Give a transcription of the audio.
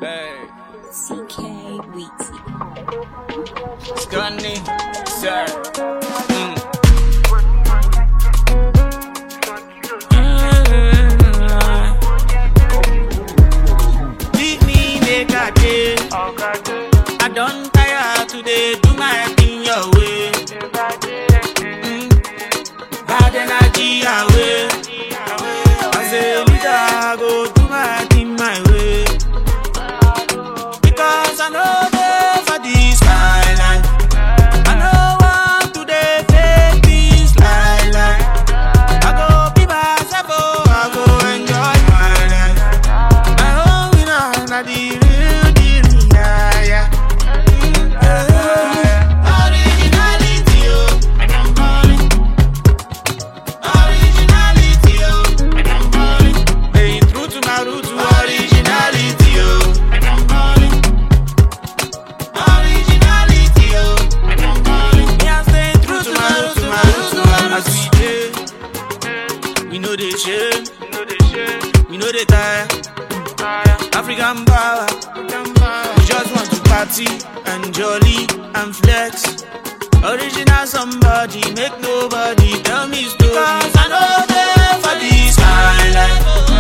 Hey. CK Weezy. Scunny, sir. Leave me make a day. I don't tire today. Do my thing your way. Bad energy away. As a leader, I go do my thing my way. Because I know they for this island. I know want to they fake this lie. I go be myself, oh, I go enjoy my life. My own winner, not the real deal, yeah. Originality, oh, and I'm calling. Originality, oh, and I'm calling. Staying true to my roots, originality, oh, and I'm calling. Originality, oh, and I'm calling. Me, I'm staying true to my roots, as we did. We know they shame, we know they tire. African power, we just want to party and jolly and flex. Original somebody, make nobody tell me stories. Cause I know they for this island.